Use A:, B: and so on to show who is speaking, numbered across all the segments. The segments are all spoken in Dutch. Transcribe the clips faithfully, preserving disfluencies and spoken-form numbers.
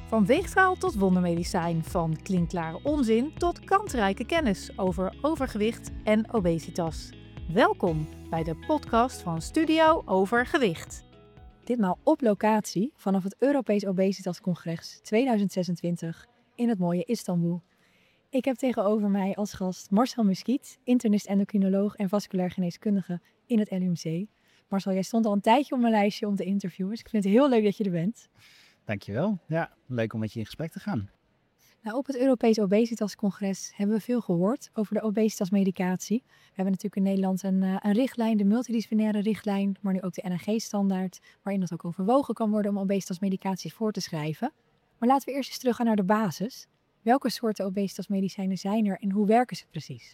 A: Van weegschaal tot wondermedicijn, van klinkklare onzin tot kansrijke kennis over overgewicht en obesitas. Welkom bij de podcast van Studio Overgewicht. Ditmaal op locatie vanaf het Europees Obesitascongres tweeduizend zesentwintig in het mooie Istanbul. Ik heb tegenover mij als gast Marcel Muskiet, internist-endocrinoloog en vasculair geneeskundige in het L U M C. Marcel, jij stond al een tijdje op mijn lijstje om te interviewen, dus ik vind het heel leuk dat je er bent.
B: Dankjewel. Ja, leuk om met je in gesprek te gaan.
A: Nou, op het Europees Obesitascongres hebben we veel gehoord over de obesitasmedicatie. We hebben natuurlijk in Nederland een, uh, een richtlijn, de multidisciplinaire richtlijn, maar nu ook de N N G-standaard, waarin dat ook overwogen kan worden om obesitasmedicatie voor te schrijven. Maar laten we eerst eens teruggaan naar de basis. Welke soorten obesitasmedicijnen zijn er en hoe werken ze precies?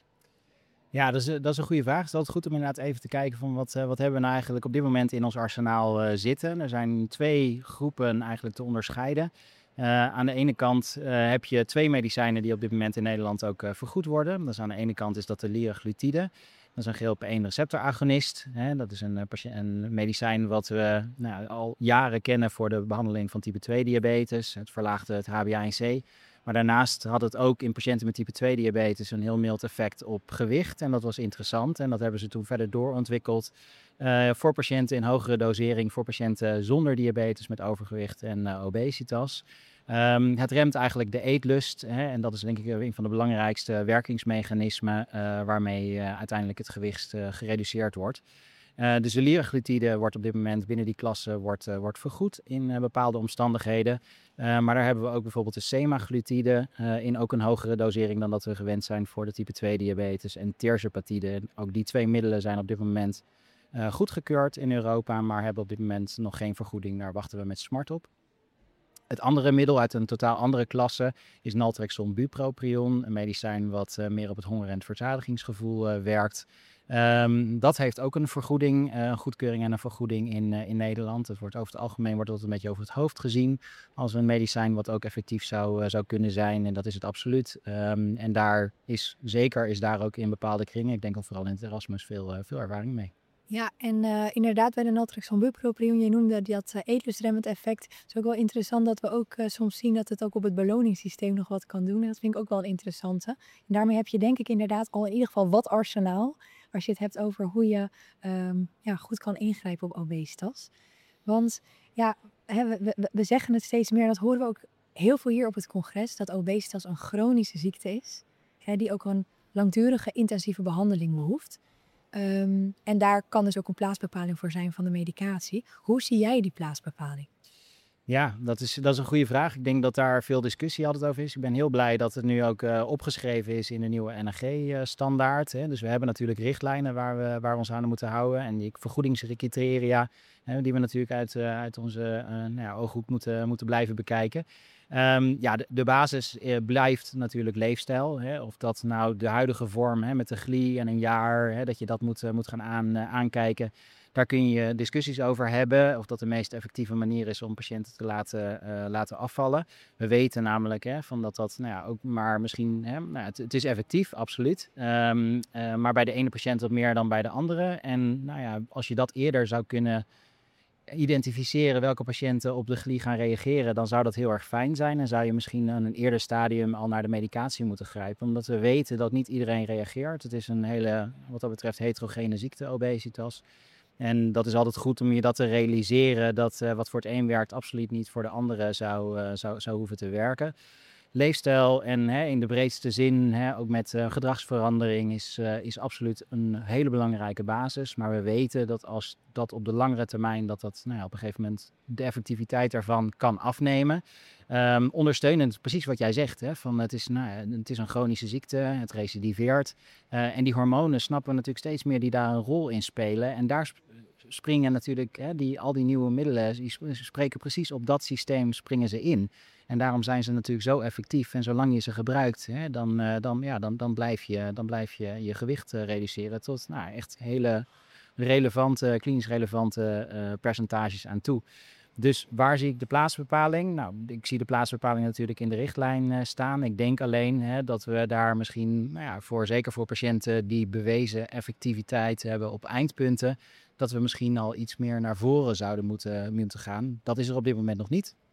B: Ja, dat is, dat is een goede vraag. Het is altijd goed om inderdaad even te kijken van wat, uh, wat hebben we nou eigenlijk op dit moment in ons arsenaal uh, zitten. Er zijn twee groepen eigenlijk te onderscheiden. Uh, aan de ene kant uh, heb je twee medicijnen die op dit moment in Nederland ook uh, vergoed worden. Dus aan de ene kant is dat de liraglutide. Dat is een G L P één receptoragonist. Hè. Dat is een, een medicijn wat we nou, al jaren kennen voor de behandeling van type twee diabetes. Het verlaagde het H b A one C. Maar daarnaast had het ook in patiënten met type twee diabetes een heel mild effect op gewicht. En dat was interessant. En dat hebben ze toen verder doorontwikkeld uh, voor patiënten in hogere dosering, voor patiënten zonder diabetes met overgewicht en uh, obesitas. Um, het remt eigenlijk de eetlust. Hè, en dat is denk ik een van de belangrijkste werkingsmechanismen uh, waarmee uh, uiteindelijk het gewicht uh, gereduceerd wordt. Uh, dus de liraglutide wordt op dit moment binnen die klasse wordt, uh, wordt vergoed in uh, bepaalde omstandigheden. Uh, maar daar hebben we ook bijvoorbeeld de semaglutide uh, in ook een hogere dosering dan dat we gewend zijn voor de type twee diabetes en tirzepatide. Ook die twee middelen zijn op dit moment uh, goedgekeurd in Europa, maar hebben op dit moment nog geen vergoeding. Daar wachten we met smart op. Het andere middel uit een totaal andere klasse is naltrexon bupropion, een medicijn wat uh, meer op het honger- en het verzadigingsgevoel uh, werkt. Um, dat heeft ook een vergoeding, uh, een goedkeuring en een vergoeding in, uh, in Nederland. Het wordt over het algemeen wordt dat een beetje over het hoofd gezien als een medicijn wat ook effectief zou, uh, zou kunnen zijn. En dat is het absoluut. Um, en daar is zeker is daar ook in bepaalde kringen, ik denk al vooral in het Erasmus, veel, uh, veel ervaring mee.
A: Ja, en uh, inderdaad bij de naltrexon bupropion, je noemde dat uh, eetlustremmend effect. Het is ook wel interessant dat we ook uh, soms zien dat het ook op het beloningssysteem nog wat kan doen. En dat vind ik ook wel een interessante. En daarmee heb je denk ik inderdaad al in ieder geval wat arsenaal, als je het hebt over hoe je um, ja, goed kan ingrijpen op obesitas. Want ja, hè, we, we, we zeggen het steeds meer, dat horen we ook heel veel hier op het congres, dat obesitas een chronische ziekte is, hè, die ook een langdurige intensieve behandeling behoeft. Um, en daar kan dus ook een plaatsbepaling voor zijn van de medicatie. Hoe zie jij die plaatsbepaling?
B: Ja, dat is, dat is een goede vraag. Ik denk dat daar veel discussie altijd over is. Ik ben heel blij dat het nu ook uh, opgeschreven is in de nieuwe N N G-standaard. Hè. Dus we hebben natuurlijk richtlijnen waar we, waar we ons aan moeten houden. En die vergoedingscriteria, hè, die we natuurlijk uit, uh, uit onze uh, nou ja, ooghoek moeten, moeten blijven bekijken. Um, ja, de, de basis uh, blijft natuurlijk leefstijl. Hè. Of dat nou de huidige vorm hè, met de G L I en een jaar, hè, dat je dat moet, uh, moet gaan aan, uh, aankijken. Daar kun je discussies over hebben of dat de meest effectieve manier is om patiënten te laten, uh, laten afvallen. We weten namelijk hè, van dat dat nou ja, ook maar misschien, hè, nou, het, het is effectief, absoluut. Um, uh, maar bij de ene patiënt wat meer dan bij de andere. En nou ja, als je dat eerder zou kunnen identificeren welke patiënten op de G L I gaan reageren, dan zou dat heel erg fijn zijn. En zou je misschien aan een eerder stadium al naar de medicatie moeten grijpen. Omdat we weten dat niet iedereen reageert. Het is een hele, wat dat betreft, heterogene ziekte, obesitas. En dat is altijd goed om je dat te realiseren, dat uh, wat voor het een werkt absoluut niet voor de andere zou, uh, zou, zou hoeven te werken. Leefstijl en hè, in de breedste zin, hè, ook met uh, gedragsverandering, is, uh, is absoluut een hele belangrijke basis. Maar we weten dat als dat op de langere termijn, dat dat nou ja, op een gegeven moment de effectiviteit daarvan kan afnemen. Um, ondersteunend, precies wat jij zegt, hè, van het, is, nou ja, het is een chronische ziekte, het recidiveert. Uh, en die hormonen snappen we natuurlijk steeds meer die daar een rol in spelen. En daar springen natuurlijk, hè, die, al die nieuwe middelen, die spreken precies op dat systeem, springen ze in. En daarom zijn ze natuurlijk zo effectief. En zolang je ze gebruikt, hè, dan, uh, dan, ja, dan, dan, blijf je, dan blijf je je gewicht uh, reduceren tot nou, echt hele relevante, klinisch relevante uh, percentages aan toe. Dus waar zie ik de plaatsbepaling? Nou, ik zie de plaatsbepaling natuurlijk in de richtlijn uh, staan. Ik denk alleen hè, dat we daar misschien, nou ja, voor, zeker voor patiënten die bewezen effectiviteit hebben op eindpunten, dat we misschien al iets meer naar voren zouden moeten, moeten gaan. Dat is er op dit moment nog niet.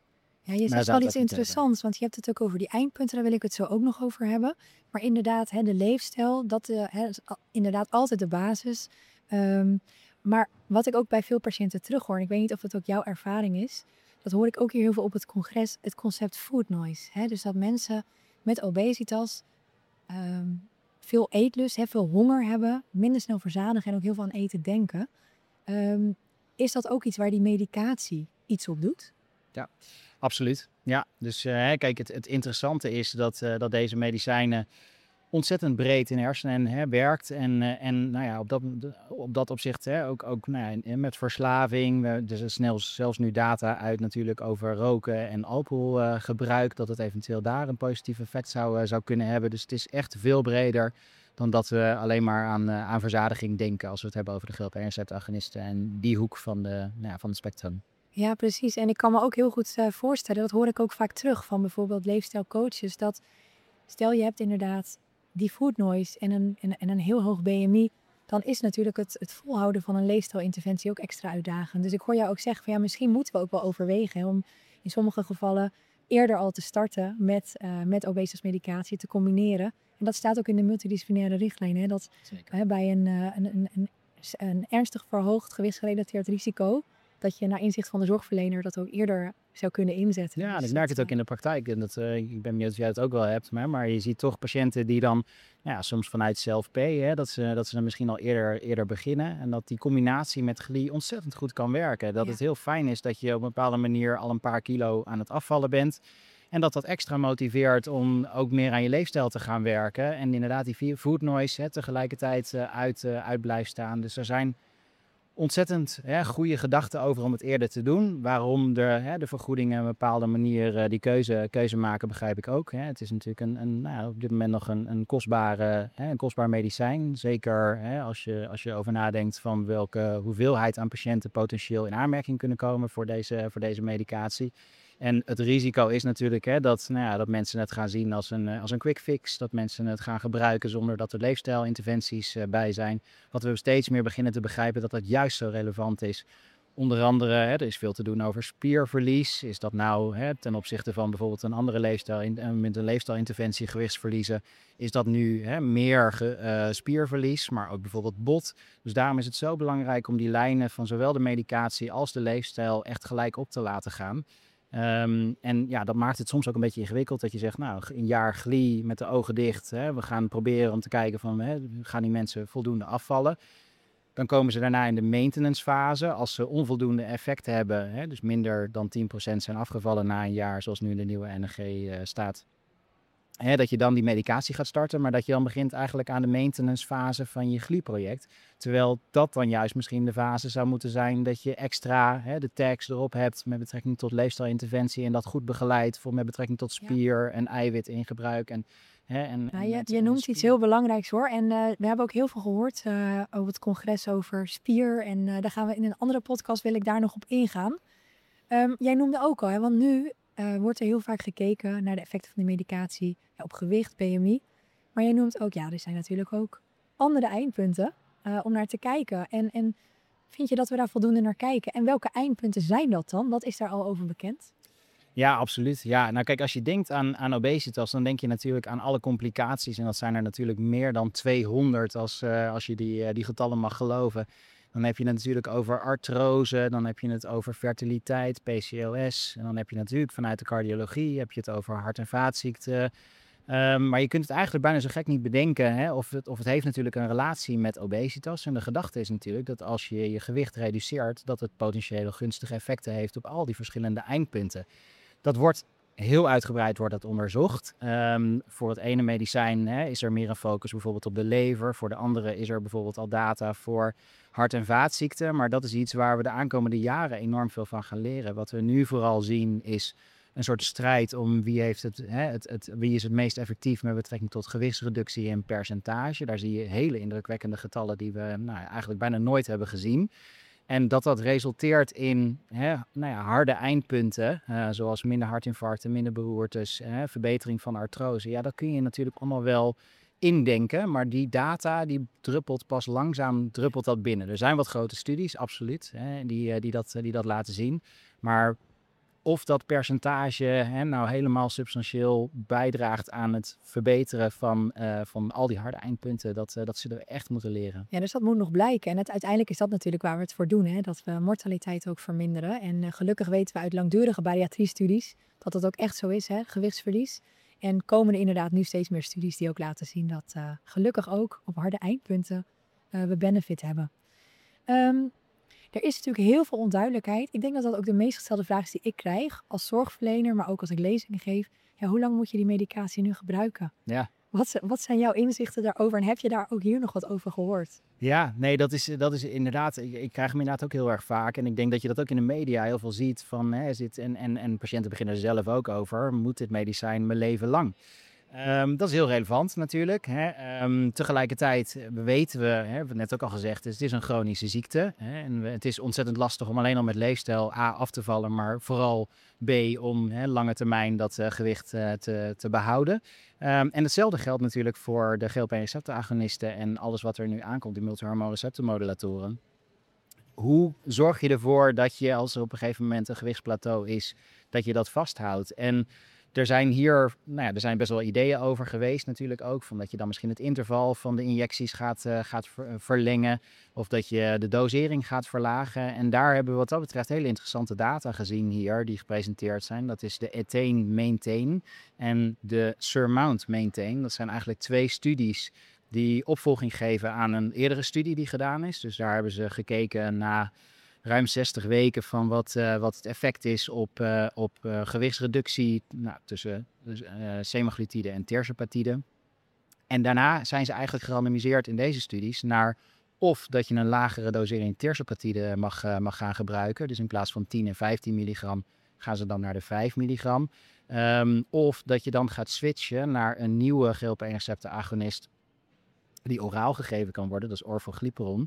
A: Ja, je
B: Maar
A: zegt
B: zou
A: wel
B: het
A: iets
B: ook niet hebben.
A: interessants, want je hebt het ook over die eindpunten, daar wil ik het zo ook nog over hebben. Maar inderdaad, hè, de leefstijl, dat eh, hè, is a- inderdaad altijd de basis. Ehm, maar wat ik ook bij veel patiënten terughoor, en ik weet niet of dat ook jouw ervaring is, dat hoor ik ook hier heel veel op het congres, het concept food noise. Hè? Dus dat mensen met obesitas ehm, veel eetlust, hè, veel honger hebben, minder snel verzadigen en ook heel veel aan eten denken. Ehm, is dat ook iets waar die medicatie iets op doet?
B: Ja, absoluut. Ja, dus eh, hè, kijk, het, het interessante is dat, eh, dat deze medicijnen ontzettend breed in de hersenen hè, werkt. En, eh, en nou ja, op, dat, op dat opzicht hè, ook, ook nou ja, met verslaving. We- Er is snel zelfs nu data uit natuurlijk over roken en alcoholgebruik. dat het eventueel daar een positief effect zou, eh, zou kunnen hebben. Dus het is echt veel breder dan dat we alleen maar aan, eh, aan verzadiging denken. Als we het hebben over de G L P een-receptagonisten en die hoek van, de, nou ja, van het spectrum.
A: Ja, precies. En ik kan me ook heel goed eh, voorstellen, dat hoor ik ook vaak terug van bijvoorbeeld leefstijlcoaches, dat stel je hebt inderdaad die food noise en een, en, en een heel hoog B M I, dan is natuurlijk het, het volhouden van een leefstijlinterventie ook extra uitdagend. Dus ik hoor jou ook zeggen van ja, misschien moeten we ook wel overwegen hè, om in sommige gevallen eerder al te starten met, uh, met obesitasmedicatie te combineren. En dat staat ook in de multidisciplinaire richtlijn, hè, dat hè, bij een, uh, een, een, een, een ernstig verhoogd gewichtsgerelateerd risico, dat je naar inzicht van de zorgverlener dat ook eerder zou kunnen inzetten.
B: Ja, en
A: Dus
B: ik merk
A: dat,
B: het ook in de praktijk. En dat, uh, ik ben benieuwd of jij het ook wel hebt. Maar, maar je ziet toch patiënten die dan ja, soms vanuit zelf-P, hè, dat, ze, dat ze dan misschien al eerder, eerder beginnen. En dat die combinatie met G L I ontzettend goed kan werken. Dat
A: Ja.
B: het heel fijn is dat je op een bepaalde manier al een paar kilo aan het afvallen bent. En dat dat extra motiveert om ook meer aan je leefstijl te gaan werken. En inderdaad die food noise hè, tegelijkertijd uh, uit, uh, uit blijft staan. Dus er zijn ontzettend hè, goede gedachten over om het eerder te doen. Waarom de, hè, de vergoedingen op een bepaalde manier uh, die keuze, keuze maken, begrijp ik ook. Hè. Het is natuurlijk een, een, nou ja, op dit moment nog een, een, kostbare, hè, een kostbaar medicijn. Zeker hè, als, je, als je over nadenkt van welke hoeveelheid aan patiënten potentieel in aanmerking kunnen komen voor deze, voor deze medicatie. En het risico is natuurlijk hè, dat, nou ja, dat mensen het gaan zien als een, als een quick fix. Dat mensen het gaan gebruiken zonder dat er leefstijlinterventies uh, bij zijn. Wat we steeds meer beginnen te begrijpen dat dat juist zo relevant is. Onder andere, hè, er is veel te doen over spierverlies. Is dat nou hè, ten opzichte van bijvoorbeeld een andere leefstijl, met een leefstijlinterventie gewichtsverliezen, is dat nu hè, meer ge, uh, spierverlies, maar ook bijvoorbeeld bot. Dus daarom is het zo belangrijk om die lijnen van zowel de medicatie als de leefstijl echt gelijk op te laten gaan. Um, en ja, dat maakt het soms ook een beetje ingewikkeld dat je zegt, nou, een jaar G L I met de ogen dicht. Hè, we gaan proberen om te kijken van, hè, gaan die mensen voldoende afvallen? Dan komen ze daarna in de maintenance fase. Als ze onvoldoende effect hebben, hè, dus minder dan tien procent zijn afgevallen na een jaar, zoals nu in de nieuwe N G uh, staat. Hè, dat je dan die medicatie gaat starten, maar dat je dan begint eigenlijk aan de maintenance fase van je G L I-project. Terwijl dat dan juist misschien de fase zou moeten zijn dat je extra hè, de tags erop hebt met betrekking tot leefstijlinterventie en dat goed begeleidt voor met betrekking tot spier en eiwit in gebruik. En, hè, en,
A: nou,
B: en
A: je,
B: met,
A: je
B: en
A: noemt
B: spier.
A: iets heel belangrijks hoor. En uh, we hebben ook heel veel gehoord uh, over het congres over spier. En uh, daar gaan we in een andere podcast, wil ik daar nog op ingaan. Um, jij noemde ook al, hè, want nu uh, wordt er heel vaak gekeken naar de effecten van de medicatie ja, op gewicht, B M I. Maar jij noemt ook, ja, er zijn natuurlijk ook andere eindpunten uh, om naar te kijken. En, en vind je dat we daar voldoende naar kijken? En welke eindpunten zijn dat dan? Wat is daar al over bekend?
B: Ja, absoluut. Ja, nou kijk, als je denkt aan, aan obesitas, dan denk je natuurlijk aan alle complicaties. En dat zijn er natuurlijk meer dan tweehonderd als, uh, als je die, uh, die getallen mag geloven. Dan heb je het natuurlijk over artrose, dan heb je het over fertiliteit, P C O S. En dan heb je natuurlijk vanuit de cardiologie heb je het over hart- en vaatziekten. Um, maar je kunt het eigenlijk bijna zo gek niet bedenken. Hè? Of, het, of het heeft natuurlijk een relatie met obesitas. En de gedachte is natuurlijk dat als je je gewicht reduceert, dat het potentieel gunstige effecten heeft op al die verschillende eindpunten. Dat wordt heel uitgebreid wordt dat onderzocht. Um, voor het ene medicijn hè, is er meer een focus bijvoorbeeld op de lever. Voor de andere is er bijvoorbeeld al data voor hart- en vaatziekten. Maar dat is iets waar we de aankomende jaren enorm veel van gaan leren. Wat we nu vooral zien is een soort strijd om wie, heeft het, hè, het, het, wie is het meest effectief met betrekking tot gewichtsreductie en percentage. Daar zie je hele indrukwekkende getallen die we nou, eigenlijk bijna nooit hebben gezien. En dat dat resulteert in hè, nou ja, harde eindpunten, uh, zoals minder hartinfarcten, minder beroertes, hè, verbetering van artrose. Ja, dat kun je natuurlijk allemaal wel indenken, maar die data die druppelt pas langzaam druppelt dat binnen. Er zijn wat grote studies, absoluut, hè, die, die, dat, die dat laten zien. Maar of dat percentage hè, nou helemaal substantieel bijdraagt aan het verbeteren van, uh, van al die harde eindpunten, dat, uh, dat zullen we echt moeten leren.
A: Ja, dus dat moet nog blijken. En het, uiteindelijk is dat natuurlijk waar we het voor doen, hè? Dat we mortaliteit ook verminderen. En uh, gelukkig weten we uit langdurige bariatrie-studies dat dat ook echt zo is, hè? Gewichtsverlies. En komen er inderdaad nu steeds meer studies die ook laten zien dat uh, gelukkig ook op harde eindpunten uh, we benefit hebben. Um, Er is natuurlijk heel veel onduidelijkheid. Ik denk dat dat ook de meest gestelde vraag is die ik krijg als zorgverlener, maar ook als ik lezingen geef. Ja, hoe lang moet je die medicatie nu gebruiken?
B: Ja.
A: Wat, wat zijn jouw inzichten daarover en heb je daar ook hier nog wat over gehoord?
B: Ja, nee, dat is, dat is inderdaad, ik, ik krijg hem inderdaad ook heel erg vaak. En ik denk dat je dat ook in de media heel veel ziet. Van, hè, zit, en, en, en patiënten beginnen er zelf ook over. Moet dit medicijn mijn leven lang? Um, dat is heel relevant natuurlijk. Hè. Um, tegelijkertijd weten we, hè, we hebben het net ook al gezegd, het is een chronische ziekte. Hè, en het is ontzettend lastig om alleen al met leefstijl A af te vallen, maar vooral B om hè, lange termijn dat uh, gewicht uh, te, te behouden. Um, en hetzelfde geldt natuurlijk voor de G L P-receptoragonisten en alles wat er nu aankomt, die multihormoonreceptormodulatoren. Hoe zorg je ervoor dat je, als er op een gegeven moment een gewichtsplateau is, dat je dat vasthoudt? En er zijn hier, nou ja, er zijn best wel ideeën over geweest natuurlijk ook. Van dat je dan misschien het interval van de injecties gaat, uh, gaat ver, verlengen. Of dat je de dosering gaat verlagen. En daar hebben we wat dat betreft hele interessante data gezien hier die gepresenteerd zijn. Dat is de Attain Maintain en de Surmount Maintain. Dat zijn eigenlijk twee studies die opvolging geven aan een eerdere studie die gedaan is. Dus daar hebben ze gekeken naar ruim zestig weken van wat, uh, wat het effect is op, uh, op uh, gewichtsreductie nou, tussen uh, semaglutide en tirzepatide. En daarna zijn ze eigenlijk gerandomiseerd in deze studies naar of dat je een lagere dosering tirzepatide mag, uh, mag gaan gebruiken. Dus in plaats van tien en vijftien milligram gaan ze dan naar de vijf milligram. Um, of dat je dan gaat switchen naar een nieuwe G L P-receptoragonist die oraal gegeven kan worden, dat is orforglipron.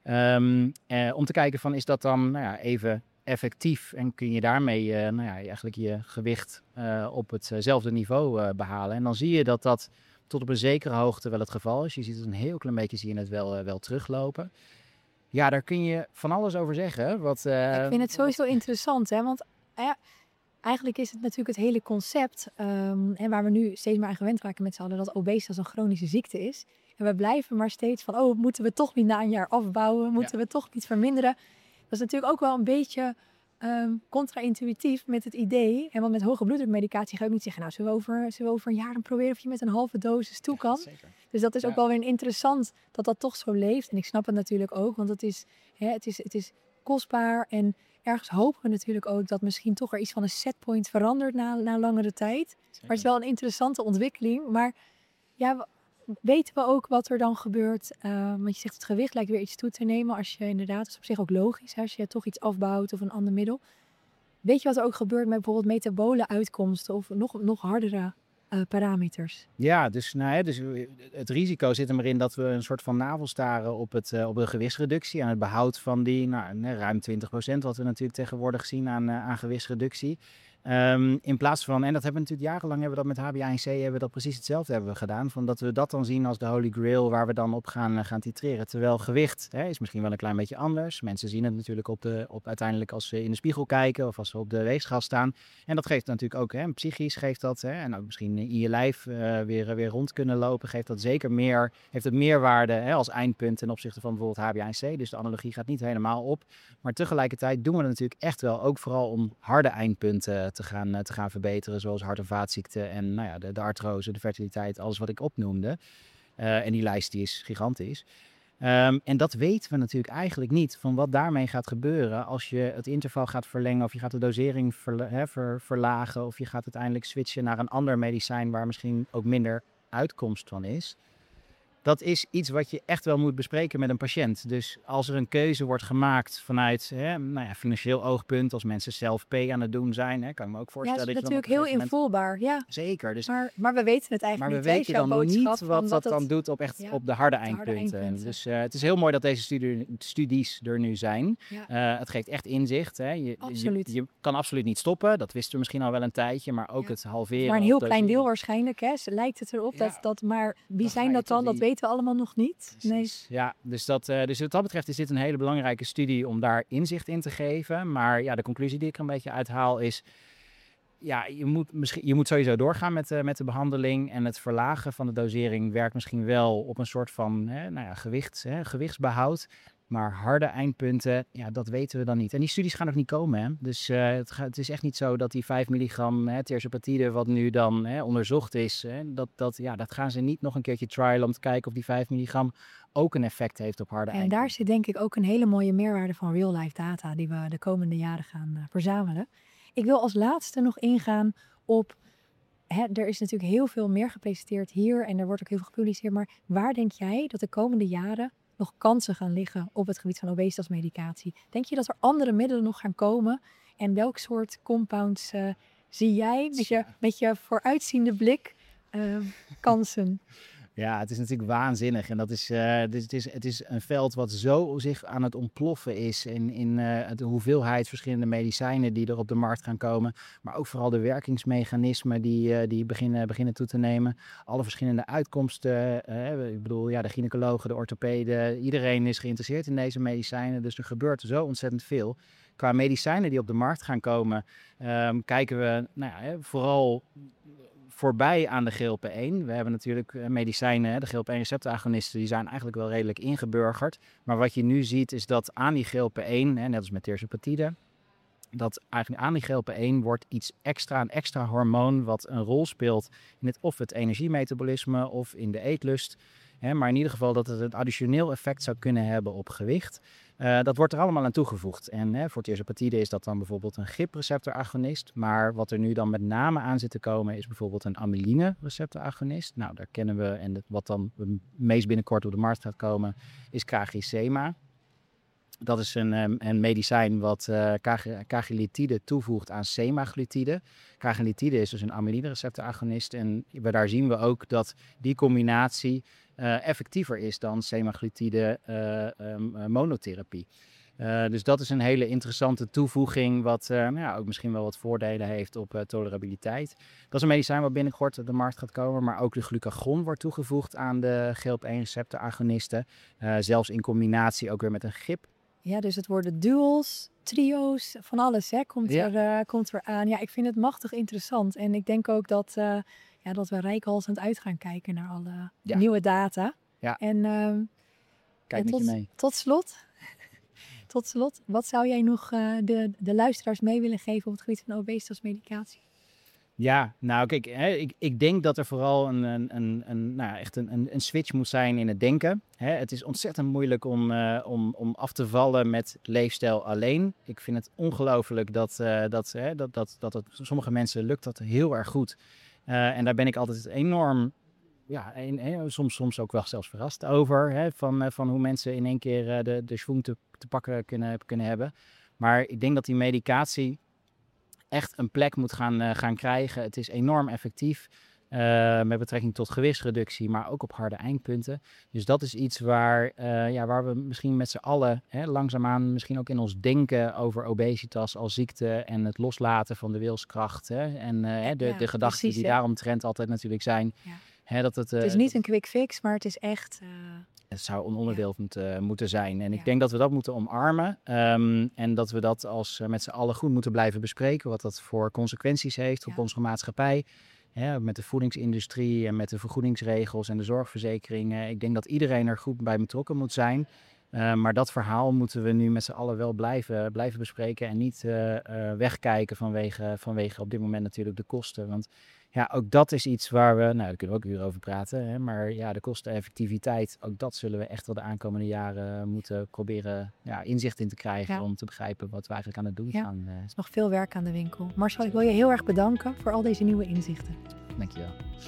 B: Um, eh, om te kijken van is dat dan nou ja, even effectief en kun je daarmee uh, nou ja, eigenlijk je gewicht uh, op hetzelfde niveau uh, behalen. En dan zie je dat dat tot op een zekere hoogte wel het geval is. Je ziet het een heel klein beetje, zie je het wel, uh, wel teruglopen. Ja, daar kun je van alles over zeggen. Wat, uh,
A: ik vind het sowieso wat... interessant, hè? Want uh, ja, eigenlijk is het natuurlijk het hele concept um, en waar we nu steeds meer aan gewend raken met z'n allen, dat obesitas een chronische ziekte is. En we blijven maar steeds van, oh, moeten we toch niet na een jaar afbouwen? Moeten ja. we toch niet verminderen? Dat is natuurlijk ook wel een beetje um, contra-intuïtief met het idee. En want met hoge bloeddrukmedicatie ga je ook niet zeggen, nou, zullen we over, zullen we over een jaar dan proberen of je met een halve dosis toe kan? Ja, zeker. Dus dat is ja. ook wel weer interessant dat dat toch zo leeft. En ik snap het natuurlijk ook, want het is, hè, het is, het is kostbaar. En ergens hopen we natuurlijk ook dat misschien toch er iets van een setpoint verandert na, na langere tijd. Zeker. Maar het is wel een interessante ontwikkeling. Maar ja, weten we ook wat er dan gebeurt? Uh, want je zegt het gewicht lijkt weer iets toe te nemen. Als je inderdaad, dat is op zich ook logisch, hè, als je toch iets afbouwt of een ander middel. Weet je wat er ook gebeurt met bijvoorbeeld metabole uitkomsten of nog, nog hardere uh, parameters?
B: Ja, dus, nou, hè, dus het risico zit er maar in dat we een soort van navelstaren op, het, uh, op de gewichtsreductie. Aan het behoud van die nou, ruim twintig procent wat we natuurlijk tegenwoordig zien aan, uh, aan gewichtsreductie. Um, in plaats van, en dat hebben we natuurlijk jarenlang hebben we dat met H b A one C, hebben we dat precies hetzelfde hebben we gedaan. Van dat we dat dan zien als de holy grail waar we dan op gaan, uh, gaan titreren. Terwijl gewicht hè, is misschien wel een klein beetje anders. Mensen zien het natuurlijk op de, op uiteindelijk als ze in de spiegel kijken of als ze op de weegschaal staan. En dat geeft natuurlijk ook, hè, psychisch geeft dat, hè, en ook misschien in je lijf uh, weer, weer rond kunnen lopen, geeft dat zeker meer, heeft het meerwaarde hè, als eindpunt ten opzichte van bijvoorbeeld H b A one C. Dus de analogie gaat niet helemaal op. Maar tegelijkertijd doen we het natuurlijk echt wel ook vooral om harde eindpunten te gaan, te gaan verbeteren, zoals hart- en vaatziekten en nou ja, de, de artrose, de fertiliteit, alles wat ik opnoemde. Uh, en die lijst die is gigantisch. Um, en dat weten we natuurlijk eigenlijk niet, van wat daarmee gaat gebeuren als je het interval gaat verlengen of je gaat de dosering verla- hè, ver, verlagen of je gaat uiteindelijk switchen naar een ander medicijn waar misschien ook minder uitkomst van is. Dat is iets wat je echt wel moet bespreken met een patiënt. Dus als er een keuze wordt gemaakt vanuit hè, nou ja, financieel oogpunt, als mensen self-pay aan het doen zijn, hè, kan ik me ook voorstellen.
A: Ja, dat is
B: dat je
A: natuurlijk heel
B: moment...
A: invoelbaar. Ja.
B: Zeker. Dus...
A: Maar, maar we weten het eigenlijk
B: maar
A: niet.
B: Maar we weten dan niet wat, wat dat
A: het...
B: dan doet op, echt, ja, op de harde eindpunten. Harde eindpunten. Dus uh, het is heel mooi dat deze studie, studies er nu zijn. Ja. Uh, het geeft echt inzicht. Hè. Je,
A: absoluut.
B: Je, je kan absoluut niet stoppen. Dat wisten we misschien al wel een tijdje. Maar ook ja. het halveren.
A: Maar een heel klein deel waarschijnlijk. Hè. Lijkt het erop. Ja. Dat, dat, maar wie dat zijn dat dan? Die... Dat weten weten we allemaal nog niet. Nee.
B: Precies. Ja, dus, dat, uh, dus wat dat betreft is dit een hele belangrijke studie om daar inzicht in te geven. Maar ja, de conclusie die ik er een beetje uithaal is... Ja, je moet, misschien, je moet sowieso doorgaan met, uh, met de behandeling. En het verlagen van de dosering werkt misschien wel op een soort van hè, nou ja, gewichts, hè, gewichtsbehoud. Maar harde eindpunten, ja, dat weten we dan niet. En die studies gaan ook niet komen. Hè? Dus uh, het, gaat, het is echt niet zo dat die vijf milligram hè, terzepatide, wat nu dan hè, onderzocht is, hè, dat, dat, ja, dat gaan ze niet nog een keertje trialen om te kijken of die vijf milligram ook een effect heeft op harde
A: En
B: eindpunten.
A: daar zit denk ik ook een hele mooie meerwaarde van real-life data die we de komende jaren gaan uh, verzamelen. Ik wil als laatste nog ingaan op, hè, er is natuurlijk heel veel meer gepresenteerd hier en er wordt ook heel veel gepubliceerd, maar waar denk jij dat de komende jaren nog kansen gaan liggen op het gebied van obesitasmedicatie? Denk je dat er andere middelen nog gaan komen? En welk soort compounds uh, zie jij met je, met je vooruitziende blik uh, kansen?
B: Ja, het is natuurlijk waanzinnig. En dat is, uh, dus het, is, het is een veld wat zo zich aan het ontploffen is in, in uh, de hoeveelheid verschillende medicijnen die er op de markt gaan komen. Maar ook vooral de werkingsmechanismen die, uh, die beginnen, beginnen toe te nemen. Alle verschillende uitkomsten. Uh, ik bedoel, ja, de gynaecologen, de orthopeden. Iedereen is geïnteresseerd in deze medicijnen. Dus er gebeurt zo ontzettend veel. Qua medicijnen die op de markt gaan komen, um, kijken we nou ja, hè, vooral voorbij aan de G L P één. We hebben natuurlijk medicijnen, de G L P één receptoragonisten, die zijn eigenlijk wel redelijk ingeburgerd. Maar wat je nu ziet is dat aan die G L P één, net als met terzepatide, dat eigenlijk aan die G L P één wordt iets extra, een extra hormoon wat een rol speelt in het, of het energiemetabolisme of in de eetlust. Hè, maar in ieder geval dat het een additioneel effect zou kunnen hebben op gewicht. Uh, dat wordt er allemaal aan toegevoegd. En hè, voor terzepatide is dat dan bijvoorbeeld een G I P-receptoragonist. Maar wat er nu dan met name aan zit te komen is bijvoorbeeld een amyline-receptoragonist. Nou, daar kennen we, en wat dan het meest binnenkort op de markt gaat komen, is cagrisema. Dat is een, een medicijn wat uh, cagrilitide toevoegt aan semaglutide. Cagrilitide is dus een amyline-receptoragonist. En daar zien we ook dat die combinatie uh, effectiever is dan semaglutide uh, um, monotherapie. Uh, dus dat is een hele interessante toevoeging wat uh, nou ja, ook misschien wel wat voordelen heeft op uh, tolerabiliteit. Dat is een medicijn wat binnenkort op de markt gaat komen, maar ook de glucagon wordt toegevoegd aan de G L P één receptoragonisten. Uh, zelfs in combinatie ook weer met een G I P.
A: Ja, dus het worden duals, trio's, van alles hè, komt, ja. er, uh, komt er aan. Ja, ik vind het machtig interessant. En ik denk ook dat, uh, ja, dat we reikhalzend uit gaan kijken naar alle ja. nieuwe data.
B: Ja.
A: En, uh,
B: Kijk
A: en
B: met
A: tot,
B: je mee.
A: Tot slot, tot slot, wat zou jij nog uh, de, de luisteraars mee willen geven op het gebied van obesitasmedicatie?
B: Ja, nou kijk, hè, ik, ik denk dat er vooral een, een, een, een, nou, echt een, een, een switch moet zijn in het denken. Hè, het is ontzettend moeilijk om, uh, om, om af te vallen met leefstijl alleen. Ik vind het ongelooflijk dat, uh, dat, hè, dat, dat, dat het, sommige mensen lukt dat heel erg goed. Uh, en daar ben ik altijd enorm, ja, een, een, soms, soms ook wel zelfs verrast over. Hè, van, uh, van hoe mensen in één keer uh, de, de schwung te, te pakken kunnen, kunnen hebben. Maar ik denk dat die medicatie echt een plek moet gaan, uh, gaan krijgen. Het is enorm effectief uh, met betrekking tot gewichtsreductie, maar ook op harde eindpunten. Dus dat is iets waar, uh, ja, waar we misschien met z'n allen hè, langzaamaan misschien ook in ons denken over obesitas als ziekte en het loslaten van de wilskracht. Hè, en uh, de, ja, de gedachten precies, die daaromtrent altijd natuurlijk zijn.
A: Ja.
B: Hè, dat het, uh,
A: het is niet een quick fix, maar het is echt... Uh...
B: Het zou een onderdeel ja. moeten, moeten zijn. En ja. ik denk dat we dat moeten omarmen. Um, en dat we dat als uh, met z'n allen goed moeten blijven bespreken. Wat dat voor consequenties heeft ja. op onze maatschappij. Ja, met de voedingsindustrie en met de vergoedingsregels en de zorgverzekeringen. Ik denk dat iedereen er goed bij betrokken moet zijn. Uh, maar dat verhaal moeten we nu met z'n allen wel blijven, blijven bespreken. En niet uh, uh, wegkijken vanwege, vanwege op dit moment natuurlijk de kosten. Want ja, ook dat is iets waar we, nou daar kunnen we ook uur over praten. Hè, maar ja, de kosteneffectiviteit, ook dat zullen we echt wel de aankomende jaren moeten proberen ja, inzicht in te krijgen. Ja. Om te begrijpen wat we eigenlijk aan het doen
A: ja.
B: zijn. Uh,
A: er is nog veel werk aan de winkel. Marcel, ik wil je heel erg bedanken voor al deze nieuwe inzichten.
B: Dankjewel.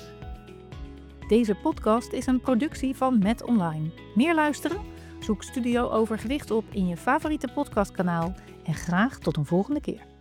C: Deze podcast is een productie van Met Online. Meer luisteren? Zoek Studio Overgewicht op in je favoriete podcastkanaal. En graag tot een volgende keer.